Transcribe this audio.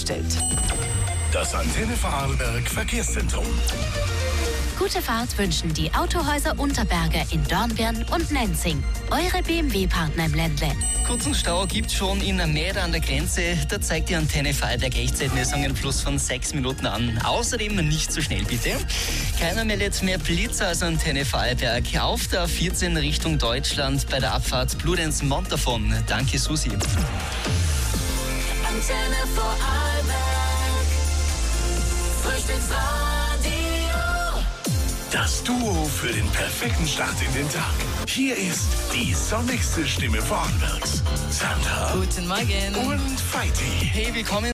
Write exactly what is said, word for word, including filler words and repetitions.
bereitgestellt. Das Antenne Vorarlberg Verkehrszentrum. Gute Fahrt wünschen die Autohäuser Unterberger in Dornbirn und Nenzing. Eure B M W-Partner im Ländle. Kurzen Stau gibt schon in Mäder an der Grenze. Da zeigt die Antenne Vorarlberg Echtzeitmessung einen Plus von sechs Minuten an. Außerdem nicht zu schnell, bitte. Keiner meldet mehr Blitzer als Antenne Vorarlberg. Auf der A vierzehn Richtung Deutschland bei der Abfahrt Bludenz-Montafon. Danke, Susi. Antenne Vorarlberg. Frühstücksradio. Das Duo für den perfekten Start in den Tag. Hier ist die sonnigste Stimme Vorarlbergs. Sandra Guten Morgen. und Feiti. Hey, willkommen.